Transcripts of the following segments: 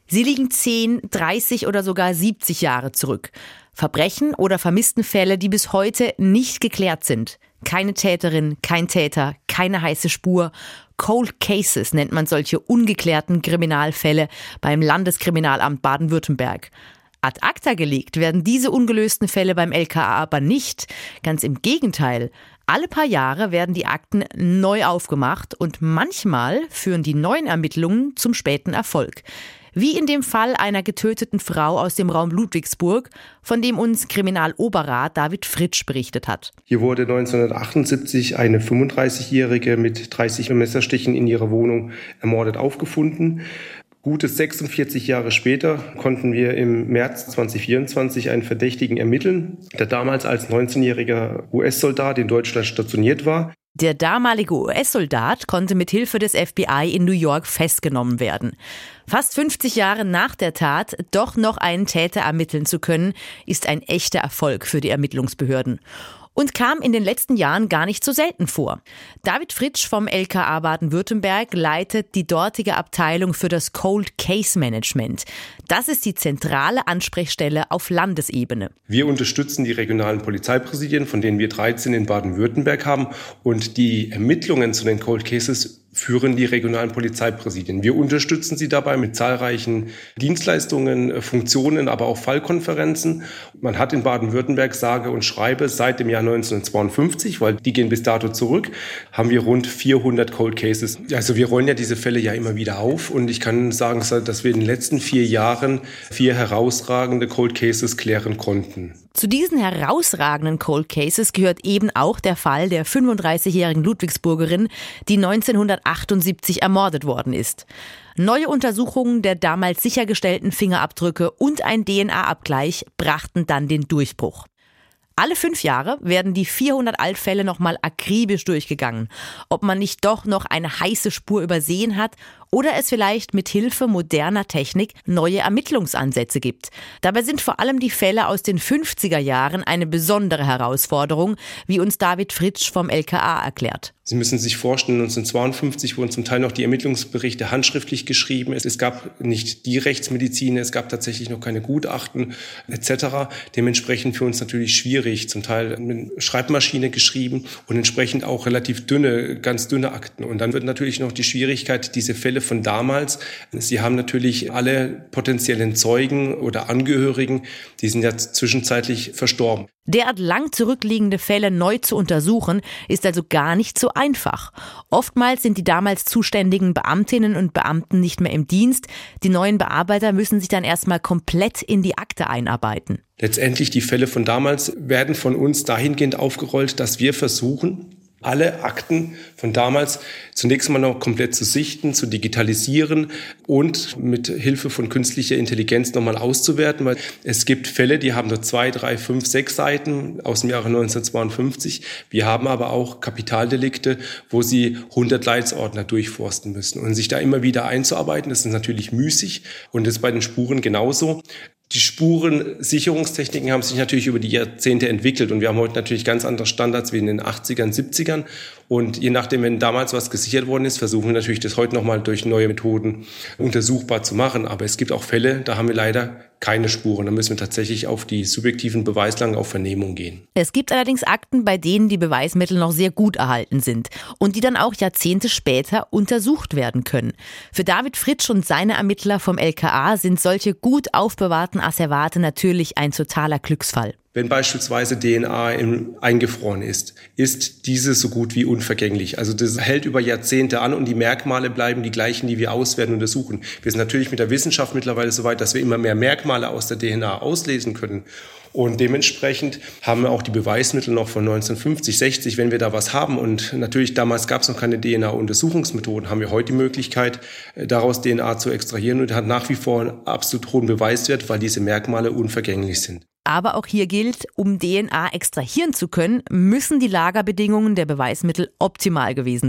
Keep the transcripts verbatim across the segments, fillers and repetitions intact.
Sie liegen zehn, dreißig oder sogar siebzig Jahre zurück. Verbrechen oder Vermisstenfälle, die bis heute nicht geklärt sind. Keine Täterin, kein Täter, keine heiße Spur. Cold Cases nennt man solche ungeklärten Kriminalfälle beim Landeskriminalamt Baden-Württemberg. Ad acta gelegt werden diese ungelösten Fälle beim L K A aber nicht. Ganz im Gegenteil. Alle paar Jahre werden die Akten neu aufgemacht und manchmal führen die neuen Ermittlungen zum späten Erfolg. Wie in dem Fall einer getöteten Frau aus dem Raum Ludwigsburg, von dem uns Kriminaloberrat David Fritsch berichtet hat. Hier wurde neunzehnhundertachtundsiebzig eine fünfunddreißigjährige mit dreißig Messerstichen in ihrer Wohnung ermordet aufgefunden. Gute sechsundvierzig Jahre später konnten wir im März zweitausendvierundzwanzig einen Verdächtigen ermitteln, der damals als neunzehnjähriger U S-Soldat in Deutschland stationiert war. Der damalige U S-Soldat konnte mit Hilfe des F B I in New York festgenommen werden. Fast fünfzig Jahre nach der Tat doch noch einen Täter ermitteln zu können, ist ein echter Erfolg für die Ermittlungsbehörden. Und kam in den letzten Jahren gar nicht so selten vor. David Fritsch vom L K A Baden-Württemberg leitet die dortige Abteilung für das Cold Case Management. Das ist die zentrale Ansprechstelle auf Landesebene. Wir unterstützen die regionalen Polizeipräsidien, von denen wir dreizehn in Baden-Württemberg haben. Und die Ermittlungen zu den Cold Cases führen die regionalen Polizeipräsidien. Wir unterstützen sie dabei mit zahlreichen Dienstleistungen, Funktionen, aber auch Fallkonferenzen. Man hat in Baden-Württemberg sage und schreibe seit dem Jahr neunzehnhundertzweiundfünfzig, weil die gehen bis dato zurück, haben wir rund vierhundert Cold Cases. Also wir rollen ja diese Fälle ja immer wieder auf und ich kann sagen, dass wir in den letzten vier Jahren vier herausragende Cold Cases klären konnten. Zu diesen herausragenden Cold Cases gehört eben auch der Fall der fünfunddreißigjährigen Ludwigsburgerin, die neunzehnhundertachtundsiebzig ermordet worden ist. Neue Untersuchungen der damals sichergestellten Fingerabdrücke und ein D N A-Abgleich brachten dann den Durchbruch. Alle fünf Jahre werden die vierhundert Altfälle nochmal akribisch durchgegangen, ob man nicht doch noch eine heiße Spur übersehen hat oder es vielleicht mit Hilfe moderner Technik neue Ermittlungsansätze gibt. Dabei sind vor allem die Fälle aus den fünfziger Jahren eine besondere Herausforderung, wie uns David Fritsch vom L K A erklärt. Sie müssen sich vorstellen, neunzehnhundertzweiundfünfzig wurden zum Teil noch die Ermittlungsberichte handschriftlich geschrieben. Es gab nicht die Rechtsmedizin, es gab tatsächlich noch keine Gutachten et cetera. Dementsprechend für uns natürlich schwierig, zum Teil mit Schreibmaschine geschrieben und entsprechend auch relativ dünne, ganz dünne Akten. Und dann wird natürlich noch die Schwierigkeit, diese Fälle von damals, Sie haben natürlich alle potenziellen Zeugen oder Angehörigen, die sind ja zwischenzeitlich verstorben. Derart lang zurückliegende Fälle neu zu untersuchen, ist also gar nicht so einfach. Oftmals sind die damals zuständigen Beamtinnen und Beamten nicht mehr im Dienst. Die neuen Bearbeiter müssen sich dann erstmal komplett in die Akte einarbeiten. Letztendlich die Fälle von damals werden von uns dahingehend aufgerollt, dass wir versuchen, alle Akten von damals zunächst mal noch komplett zu sichten, zu digitalisieren und mit Hilfe von künstlicher Intelligenz nochmal auszuwerten, weil es gibt Fälle, die haben nur zwei, drei, fünf, sechs Seiten aus dem Jahre neunzehnhundertzweiundfünfzig. Wir haben aber auch Kapitaldelikte, wo sie hundert Leitsordner durchforsten müssen. Und sich da immer wieder einzuarbeiten, das ist natürlich müßig und das ist bei den Spuren genauso. Die Spurensicherungstechniken haben sich natürlich über die Jahrzehnte entwickelt und wir haben heute natürlich ganz andere Standards wie in den achtzigern, siebzigern. Und je nachdem, wenn damals was gesichert worden ist, versuchen wir natürlich, das heute nochmal durch neue Methoden untersuchbar zu machen. Aber es gibt auch Fälle, da haben wir leider keine Spuren. Da müssen wir tatsächlich auf die subjektiven Beweislagen, auf Vernehmung gehen. Es gibt allerdings Akten, bei denen die Beweismittel noch sehr gut erhalten sind und die dann auch Jahrzehnte später untersucht werden können. Für David Fritsch und seine Ermittler vom L K A sind solche gut aufbewahrten Asservate natürlich ein totaler Glücksfall. Wenn beispielsweise D N A im, eingefroren ist, ist diese so gut wie unvergänglich. Also das hält über Jahrzehnte an und die Merkmale bleiben die gleichen, die wir auswerten und untersuchen. Wir sind natürlich mit der Wissenschaft mittlerweile so weit, dass wir immer mehr Merkmale aus der D N A auslesen können. Und dementsprechend haben wir auch die Beweismittel noch von neunzehnhundertfünfzig, sechzig, wenn wir da was haben. Und natürlich damals gab es noch keine D N A-Untersuchungsmethoden, haben wir heute die Möglichkeit, daraus D N A zu extrahieren und hat nach wie vor einen absolut hohen Beweiswert, weil diese Merkmale unvergänglich sind. Aber auch hier gilt, um D N A extrahieren zu können, müssen die Lagerbedingungen der Beweismittel optimal gewesen sein.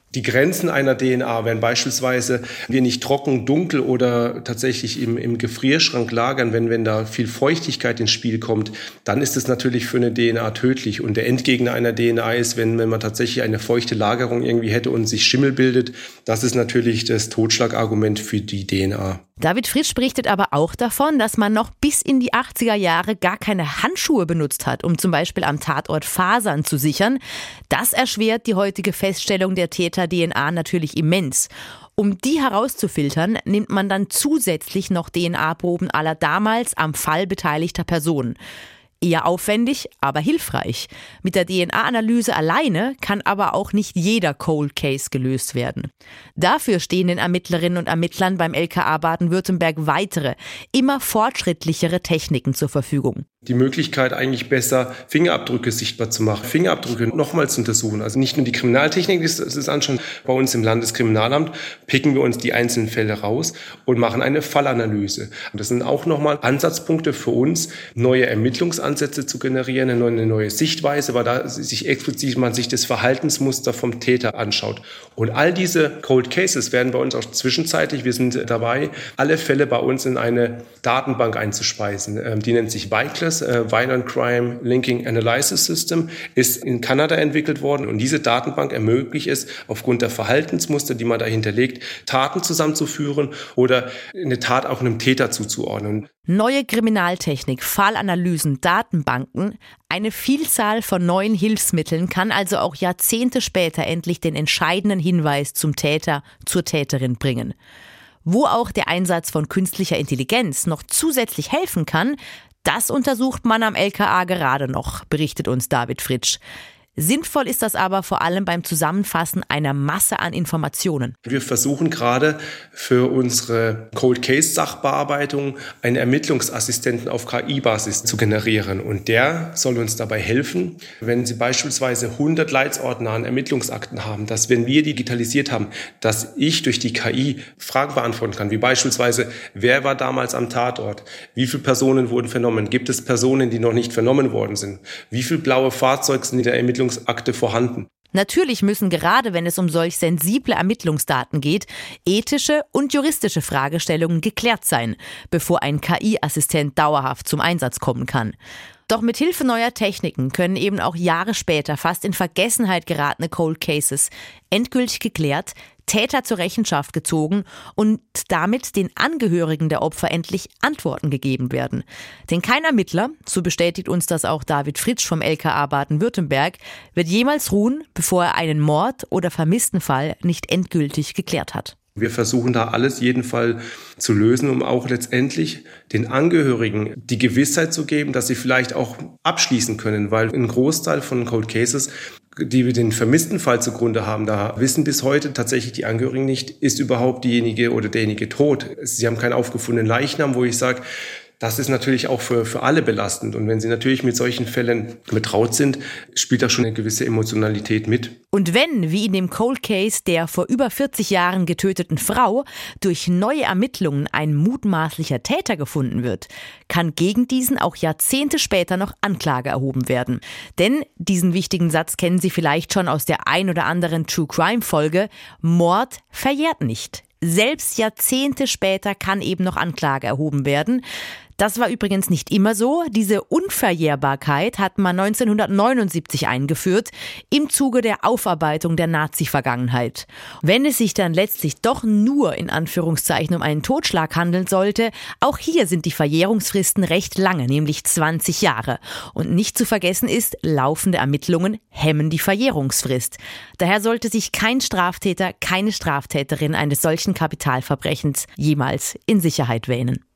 Die Grenzen einer D N A, wenn beispielsweise wir nicht trocken, dunkel oder tatsächlich im, im Gefrierschrank lagern, wenn, wenn da viel Feuchtigkeit ins Spiel kommt, dann ist es natürlich für eine D N A tödlich. Und der Endgegner einer D N A ist, wenn, wenn man tatsächlich eine feuchte Lagerung irgendwie hätte und sich Schimmel bildet, das ist natürlich das Totschlagargument für die D N A. David Fritsch berichtet aber auch davon, dass man noch bis in die achtziger Jahre gar keine Handschuhe benutzt hat, um zum Beispiel am Tatort Fasern zu sichern. Das erschwert die heutige Feststellung der Täter-D N A natürlich immens. Um die herauszufiltern, nimmt man dann zusätzlich noch D N A-Proben aller damals am Fall beteiligter Personen. Eher aufwendig, aber hilfreich. Mit der D N A-Analyse alleine kann aber auch nicht jeder Cold Case gelöst werden. Dafür stehen den Ermittlerinnen und Ermittlern beim L K A Baden-Württemberg weitere, immer fortschrittlichere Techniken zur Verfügung. Die Möglichkeit, eigentlich besser Fingerabdrücke sichtbar zu machen, Fingerabdrücke nochmal zu untersuchen. Also nicht nur die Kriminaltechnik, das ist anschauen. Bei uns im Landeskriminalamt picken wir uns die einzelnen Fälle raus und machen eine Fallanalyse. Und das sind auch nochmal Ansatzpunkte für uns, neue Ermittlungsansätze zu generieren, eine neue, eine neue Sichtweise, weil da sich explizit man sich das Verhaltensmuster vom Täter anschaut. Und all diese Cold Cases werden bei uns auch zwischenzeitlich, wir sind dabei, alle Fälle bei uns in eine Datenbank einzuspeisen. Die nennt sich Vicless. Violent Crime Linking Analysis System, ist in Kanada entwickelt worden und diese Datenbank ermöglicht es, aufgrund der Verhaltensmuster, die man dahinter legt, Taten zusammenzuführen oder eine Tat auch einem Täter zuzuordnen. Neue Kriminaltechnik, Fallanalysen, Datenbanken, eine Vielzahl von neuen Hilfsmitteln kann also auch Jahrzehnte später endlich den entscheidenden Hinweis zum Täter, zur Täterin bringen. Wo auch der Einsatz von künstlicher Intelligenz noch zusätzlich helfen kann, das untersucht man am L K A gerade noch, berichtet uns David Fritsch. Sinnvoll ist das aber vor allem beim Zusammenfassen einer Masse an Informationen. Wir versuchen gerade für unsere Cold Case Sachbearbeitung einen Ermittlungsassistenten auf K I-Basis zu generieren. Und der soll uns dabei helfen, wenn Sie beispielsweise hundert Leitsordner an Ermittlungsakten haben, dass wenn wir digitalisiert haben, dass ich durch die K I Fragen beantworten kann, wie beispielsweise, wer war damals am Tatort? Wie viele Personen wurden vernommen? Gibt es Personen, die noch nicht vernommen worden sind? Wie viele blaue Fahrzeuge sind in der Ermittlungsakte vorhanden? Natürlich müssen gerade, wenn es um solch sensible Ermittlungsdaten geht, ethische und juristische Fragestellungen geklärt sein, bevor ein K I-Assistent dauerhaft zum Einsatz kommen kann. Doch mit Hilfe neuer Techniken können eben auch Jahre später fast in Vergessenheit geratene Cold Cases endgültig geklärt, Täter zur Rechenschaft gezogen und damit den Angehörigen der Opfer endlich Antworten gegeben werden. Denn kein Ermittler, so bestätigt uns das auch David Fritsch vom L K A Baden-Württemberg, wird jemals ruhen, bevor er einen Mord- oder Vermisstenfall nicht endgültig geklärt hat. Wir versuchen da alles jeden Fall zu lösen, um auch letztendlich den Angehörigen die Gewissheit zu geben, dass sie vielleicht auch abschließen können, weil ein Großteil von Cold Cases, die wir den vermissten Fall zugrunde haben, da wissen bis heute tatsächlich die Angehörigen nicht, ist überhaupt diejenige oder derjenige tot. Sie haben keinen aufgefundenen Leichnam, wo ich sage, das ist natürlich auch für, für alle belastend. Und wenn Sie natürlich mit solchen Fällen betraut sind, spielt da schon eine gewisse Emotionalität mit. Und wenn, wie in dem Cold Case der vor über vierzig Jahren getöteten Frau, durch neue Ermittlungen ein mutmaßlicher Täter gefunden wird, kann gegen diesen auch Jahrzehnte später noch Anklage erhoben werden. Denn diesen wichtigen Satz kennen Sie vielleicht schon aus der ein oder anderen True Crime Folge: Mord verjährt nicht. Selbst Jahrzehnte später kann eben noch Anklage erhoben werden. Das war übrigens nicht immer so. Diese Unverjährbarkeit hat man neunzehnhundertneunundsiebzig eingeführt, im Zuge der Aufarbeitung der Nazi-Vergangenheit. Wenn es sich dann letztlich doch nur in Anführungszeichen um einen Totschlag handeln sollte, auch hier sind die Verjährungsfristen recht lange, nämlich zwanzig Jahre. Und nicht zu vergessen ist, laufende Ermittlungen hemmen die Verjährungsfrist. Daher sollte sich kein Straftäter, keine Straftäterin eines solchen Kapitalverbrechens jemals in Sicherheit wähnen.